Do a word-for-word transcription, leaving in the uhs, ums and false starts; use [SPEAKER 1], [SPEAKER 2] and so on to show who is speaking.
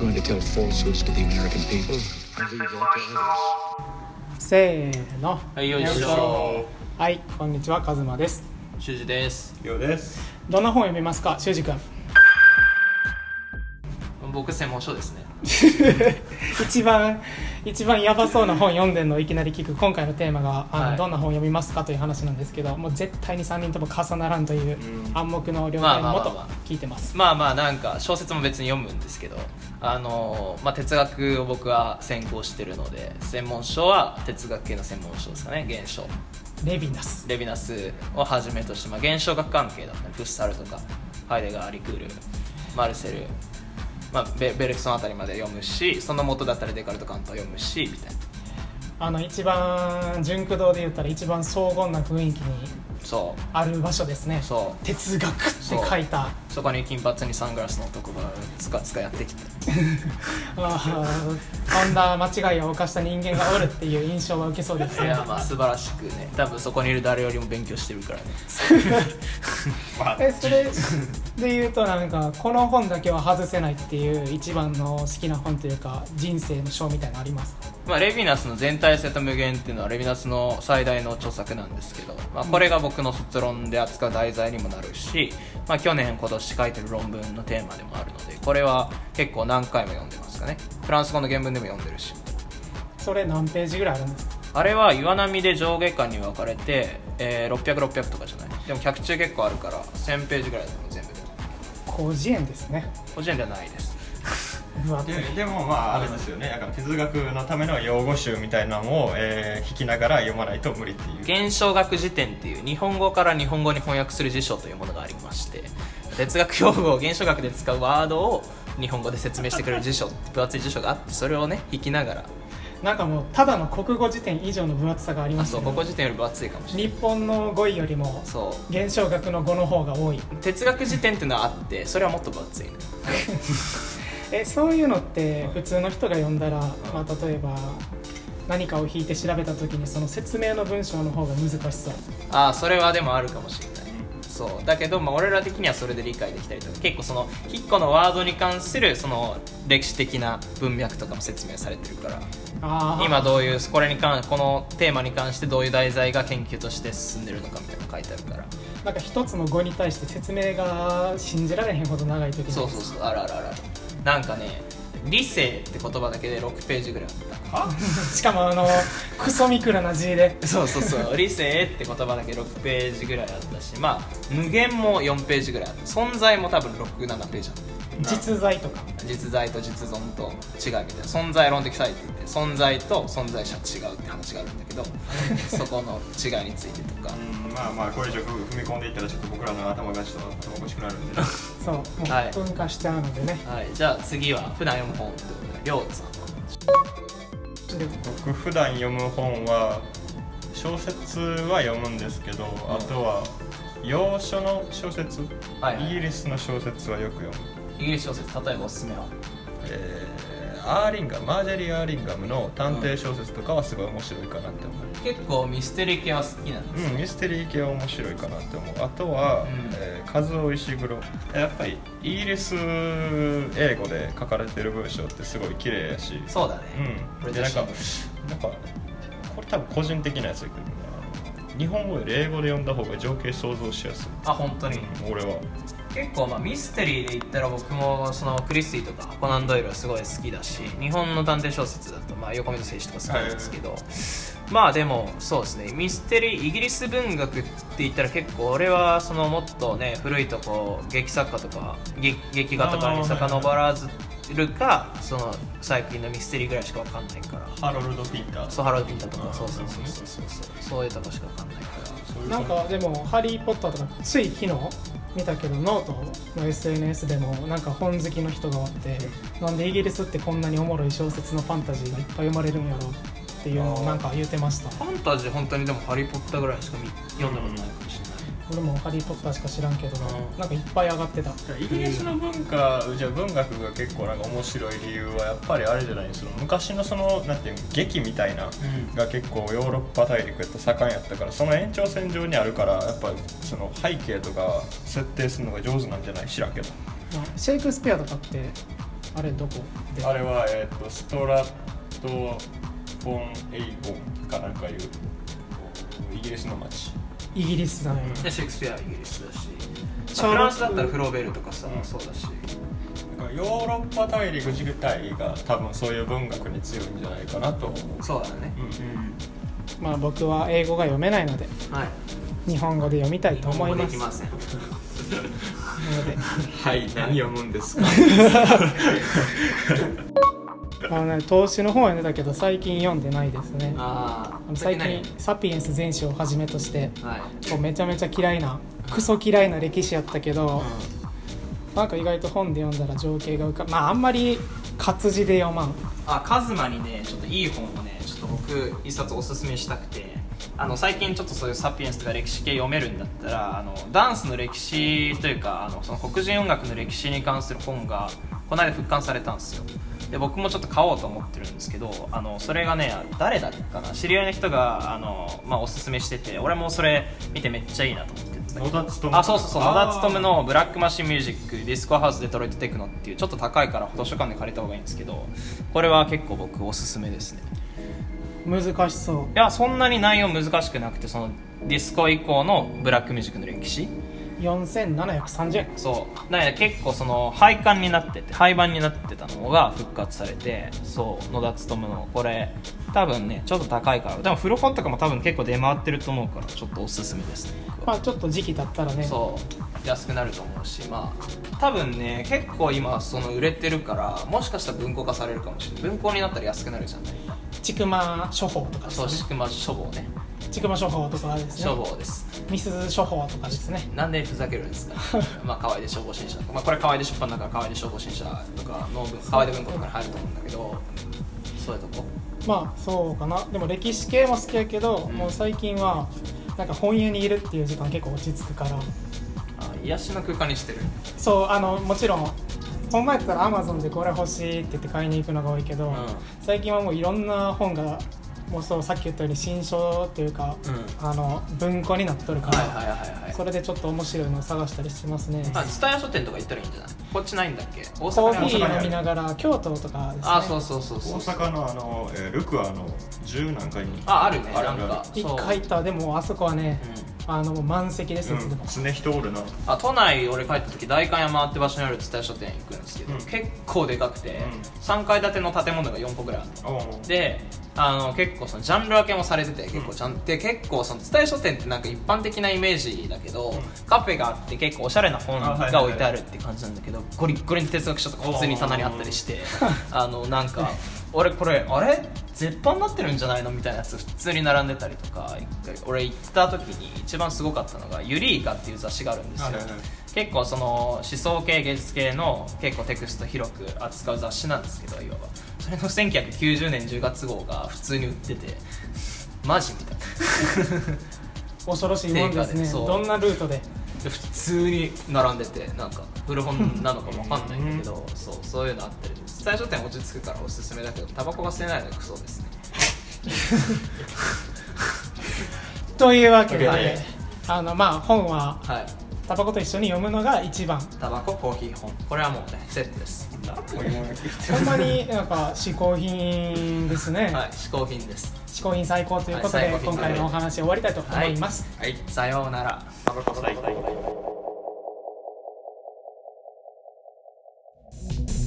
[SPEAKER 1] going to tell falsehoods to the American people. I leave that to others.
[SPEAKER 2] せーの。
[SPEAKER 3] はい、よいしょ。
[SPEAKER 2] はい、こんにちは、カズマです。
[SPEAKER 3] 修二です。
[SPEAKER 4] ようです。
[SPEAKER 2] どんな本読みますか、修二君？
[SPEAKER 3] 僕専門書ですね。
[SPEAKER 2] 一番一番ヤバそうな本読んでんのをいきなり聞く。今回のテーマがあの、はい、どんな本読みますかという話なんですけど、もう絶対にさんにんとも重ならんという暗黙の了解のもと聞いてます。
[SPEAKER 3] まあまあなんか小説も別に読むんですけど、あのまあ哲学を僕は専攻してるので、専門書は哲学系の専門書ですかね。現象
[SPEAKER 2] レヴィナス
[SPEAKER 3] レヴィナスをはじめとして、まあ、現象学関係だったり、フッサルとかハイデガー、リクール、マルセル、まあ、ベ, ベルクソンあたりまで読むし、その元だったらデカルト・カントを読むしみたいな。
[SPEAKER 2] あの一番純駆動で言ったら一番荘厳な雰囲気にある場所ですね。
[SPEAKER 3] そう
[SPEAKER 2] 哲学って書いた。
[SPEAKER 3] そ, そこに金髪にサングラスの男がつかつかやってきて
[SPEAKER 2] あこんな間違いを犯した人間がおるっていう印象は受けそうですね。
[SPEAKER 3] いやまあ素晴らしくね、多分そこにいる誰よりも勉強してるからね。
[SPEAKER 2] えそれで言うと、なんかこの本だけは外せないっていう一番の好きな本というか人生の書みたいなのありますか？
[SPEAKER 3] まあ、レヴィナスの全体性と無限っていうのはレヴィナスの最大の著作なんですけど、まあ、これが僕の卒論で扱う題材にもなるし、まあ、去年今年書いてる論文のテーマでもあるので、これは結構何回も読んでますかね。フランス語の原文でも読んでるし。
[SPEAKER 2] それ何ページぐらいあるんですか？
[SPEAKER 3] あれは岩波で上下巻に分かれて、えー、ろっぴゃく、ろっぴゃくとかじゃない。でも脚中結構あるからせんページぐらいだと全部で。
[SPEAKER 2] 広辞苑ですね。
[SPEAKER 3] 広辞苑ではないです。
[SPEAKER 4] で, でもまああれですよね、なんか哲学のための用語集みたいなのを、えー、引きながら読まないと無理っていう。
[SPEAKER 3] 現象学辞典っていう日本語から日本語に翻訳する辞書というものがありまして、哲学用語を現象学で使うワードを日本語で説明してくれる辞書、分厚い辞書があって、それをね引きながら、
[SPEAKER 2] なんかもうただの国語辞典以上の分厚さがありますね。
[SPEAKER 3] そう、国語辞典より分厚いかもしれない。
[SPEAKER 2] 日本の語彙よりも現象学の語の方が多い。
[SPEAKER 3] 哲学辞典っていうのはあって、それはもっと分厚いね。
[SPEAKER 2] えそういうのって普通の人が読んだら、まあ、例えば何かを引いて調べた時にその説明の文章の方が難しそう。
[SPEAKER 3] ああ、それはでもあるかもしれない。そうだけど、まあ、俺ら的にはそれで理解できたりとか、結構そのいっこのワードに関するその歴史的な文脈とかも説明されてるから、あ今どういうこれに関このテーマに関してどういう題材が研究として進んでるのかみたいなの書いてあるから、
[SPEAKER 2] なんか一つの語に対して説明が信じられへんほど長い時に。
[SPEAKER 3] そうそうそう、あるあるあるある。なんかね、理性って言葉だけでろくページぐらいあった。
[SPEAKER 2] しかもあのクソミクラな字で
[SPEAKER 3] そうそうそう理性って言葉だけろくページぐらいあったし、まあ無限もよんページぐらいあった。存在も多分ろく、ななページあった。
[SPEAKER 2] 実在とか
[SPEAKER 3] 実在と実存と違うみたいな、存在論的サイトって存在と存在者は違うって話があるんだけどそこの違いについてとか、
[SPEAKER 4] うん、まあまあこれ以上踏み込んでいったらちょっと僕らの頭がちょっと頭おかしくなるんで
[SPEAKER 2] そう、もう分化しちゃうのでね、
[SPEAKER 3] はい、じゃあ次は普段読む本ってことで、りょうさん。
[SPEAKER 4] 僕普段読む本は小説は読むんですけど、うん、あとは洋書の小説、はいはい、イギリスの小説はよく読む。
[SPEAKER 3] イギリス小説、例えばおすすめは？
[SPEAKER 4] えー、アーリンガム、マージェリー・アーリンガムの探偵小説とかはすごい面白いかなって思う。
[SPEAKER 3] 結構ミステリー系は好きなんですよ、
[SPEAKER 4] うん、ミステリー系は面白いかなって思う。あとは、うんえー、カズオ・イシグロ、やっぱりイギリス英語で書かれてる文章ってすごい綺麗やし。
[SPEAKER 3] そうだね、
[SPEAKER 4] うん、でなんかなんかこれ多分個人的なやつだけど、日本語より英語で読んだ方が情景想像しやすい。
[SPEAKER 3] あ、本当に、
[SPEAKER 4] うん、俺は
[SPEAKER 3] 結構まあミステリーで言ったら僕もそのクリスティとかコナン・ドイルはすごい好きだし、日本の探偵小説だとまあ横溝正史とか好きなんですけど、はいはいはい、まあでもそうですね、ミステリーイギリス文学って言ったら結構俺はそのもっとね古いとこ劇作家とか 劇, 劇画とかに遡らずるか、その最近のミステリーぐらいしかわかんないから。
[SPEAKER 4] ハロルド・ピンター、
[SPEAKER 3] そうハロルド・ピンターとか、そうそうそうそうそうそういうとこしかわかんないから。
[SPEAKER 2] なんかでもハリー・ポッターとかつい昨日見たけど、ノートの エスエヌエス でもなんか本好きの人がおって、なんでイギリスってこんなにおもろい小説のファンタジーがいっぱい読まれるんやろっていうのをなんか言ってました。
[SPEAKER 3] ファンタジー本当にでもハリー・ポッターぐらいしか読んだことないかもしれない。
[SPEAKER 2] 俺もハリー・ポッターしか知らんけど、なんかいっぱい上がってた。
[SPEAKER 4] イギリスの文化、じゃあ文学が結構なんか面白い理由はやっぱりあれじゃないですか。昔のそのなんていう劇みたいなが結構ヨーロッパ大陸やった盛んやったから、その延長線上にあるから、やっぱその背景とか設定するのが上手なんじゃない、知らんけど。
[SPEAKER 2] シェイクスピアとかってあれどこで？
[SPEAKER 4] あれは、えー、とストラトフォンエイゴンかなんかいうイギリスの町。
[SPEAKER 2] イギリスだね、
[SPEAKER 3] でシェイクスピアはイギリスだし、
[SPEAKER 2] シャーロック
[SPEAKER 3] フランスだったらフローベルとかさ、
[SPEAKER 4] うん
[SPEAKER 3] そうだし、
[SPEAKER 4] だからヨーロッパ大陸自体が多分そういう文学に強いんじゃないかなと思う。
[SPEAKER 3] そうだね。
[SPEAKER 4] うん
[SPEAKER 2] まあ僕は英語が読めないので
[SPEAKER 3] はい。
[SPEAKER 2] 日本語で読みたいと思います。
[SPEAKER 3] できません。
[SPEAKER 2] なので
[SPEAKER 4] はい何読むんですか？
[SPEAKER 2] あの、ね、投資の方は読んでたけど最近読んでないですね。
[SPEAKER 3] ああ、
[SPEAKER 2] あの最近サピエンス全史をはじめとして
[SPEAKER 3] はい。
[SPEAKER 2] こうめちゃめちゃ嫌いなクソ嫌いな歴史やったけど、なんか意外と本で読んだら情景が浮かぶ。まああんまり活字で読まん。
[SPEAKER 3] あ、カズマにね、ちょっといい本をね、ちょっと僕一冊おすすめしたくて、あの最近ちょっとそういうサピエンスとか歴史系読めるんだったら、あのダンスの歴史というか、あのその黒人音楽の歴史に関する本がこの間復刊されたんですよ。で僕もちょっと買おうと思ってるんですけど、あのそれがね、誰だっけかな、知り合いの人があの、まあ、おすすめしてて、俺もそれ見てめっちゃいいなと思ってるんだけど、
[SPEAKER 4] 野田勉
[SPEAKER 3] あ、そうそうそう、野田勉のブラックマシンミュージックディスコハウスデトロイトテクノっていう、ちょっと高いから図書館で借りた方がいいんですけど、これは結構僕おすすめですね。
[SPEAKER 2] 難しそう。
[SPEAKER 3] いや、そんなに内容難しくなくて、そのディスコ以降のブラックミュージックの歴史、
[SPEAKER 2] よんせんななひゃくさんじゅうえん。
[SPEAKER 3] そうなので結構その廃刊になってて廃盤になってたのが復活されて、そう野田勉のこれ多分ねちょっと高いから、でも古本とかも多分結構出回ってると思うからちょっとおすすめですね。僕は
[SPEAKER 2] まあちょっと時期経ったらね。
[SPEAKER 3] そう安くなると思うし、まあ多分ね結構今その売れてるから、もしかしたら文庫化されるかもしれない。文庫になったら安くなるじゃない。
[SPEAKER 2] ちくま書房とかですね。
[SPEAKER 3] そうしくま書房ね、
[SPEAKER 2] ちくま書房とかですね。
[SPEAKER 3] 書房です。
[SPEAKER 2] みすず書房とかですね。
[SPEAKER 3] なんでふざけるんですかまあ河合で消防新社とか、まあ、これ河合で出版だから河合で消防新社とかの河合で文庫とかに入ると思うんだけど、そういうとこ。
[SPEAKER 2] まあそうかな。でも歴史系も好きやけど、
[SPEAKER 3] うん
[SPEAKER 2] もう最近はなんか本屋にいるっていう時間結構落ち着くから。
[SPEAKER 3] あ、癒しの空間にしてる。
[SPEAKER 2] そう、あのもちろん本前やったら Amazon でこれ欲しいって言って買いに行くのが多いけど、
[SPEAKER 3] うん
[SPEAKER 2] 最近はもういろんな本がもうそうさっき言ったように新書っていうか、
[SPEAKER 3] うん
[SPEAKER 2] あの文庫になっとるから、
[SPEAKER 3] はいはいはいはい。
[SPEAKER 2] それでちょっと面白いのを探したりしてますね。
[SPEAKER 3] あ、蔦屋書店とか行ったらいいんじゃない？こっちないんだっけ？大
[SPEAKER 2] コ
[SPEAKER 3] 阪に
[SPEAKER 2] ーヒ
[SPEAKER 3] ある。
[SPEAKER 2] ー飲みながら京都とかですね。
[SPEAKER 3] あ、そうそうそうそう。
[SPEAKER 4] 大阪のあの、えールクアのじゅう何階に
[SPEAKER 3] あ、あるね。
[SPEAKER 4] あるある
[SPEAKER 3] なんか
[SPEAKER 2] 一
[SPEAKER 3] そう
[SPEAKER 2] 回行ったでもあそこはね、
[SPEAKER 3] うん
[SPEAKER 2] あのもう満席です、いつでも。
[SPEAKER 4] 常人おるな。
[SPEAKER 3] あ、都内俺帰った時代官山って場所にある蔦屋書店行くんですけど、
[SPEAKER 4] うん
[SPEAKER 3] 結構でかくて、
[SPEAKER 4] うん
[SPEAKER 3] さんかい建ての建物がよんこぐらいあるの。
[SPEAKER 4] おう
[SPEAKER 3] で、あの結構そのジャンル分けもされてて、結構ちゃんで結構その蔦屋書店ってなんか一般的なイメージだけど、カフェがあって結構おしゃれな本が置いてあるって感じなんだけど、ゴリッゴリの哲学書とか普通に棚にあったりして、あのなんか俺これあれ絶版になってるんじゃないのみたいなやつ普通に並んでたりとか、一回俺行った時に一番すごかったのがユリーカっていう雑誌があるんですよ。
[SPEAKER 4] はいはいはい
[SPEAKER 3] 結構その思想系芸術系の結構テクスト広く扱う雑誌なんですけど、いわばそれのせんきゅうひゃくきゅうじゅうねんじゅうがつ号が普通に売ってて、マジみたいな
[SPEAKER 2] 恐ろしいもんですね。
[SPEAKER 3] 定価でそう
[SPEAKER 2] どんなルートで。
[SPEAKER 3] で普通に並んでて、なんか古本なのかもわかんないんだけどそうそういうのあったり、蔦屋書店落ち着くからおすすめだけど、タバコが吸えないのがクソですね
[SPEAKER 2] というわけで、
[SPEAKER 3] はい
[SPEAKER 2] あのまあ本は
[SPEAKER 3] はい。
[SPEAKER 2] タバコと一緒に読むのが一番。
[SPEAKER 3] タバコ、コーヒー、本、これはもうねセットです。
[SPEAKER 2] ほんまになんか嗜好品ですね。
[SPEAKER 3] はい、嗜好品です。
[SPEAKER 2] 嗜好品最高ということで、
[SPEAKER 3] はい最高
[SPEAKER 2] 今回のお話終わりたいと思います。
[SPEAKER 3] はい、さようなら。タバコ最高。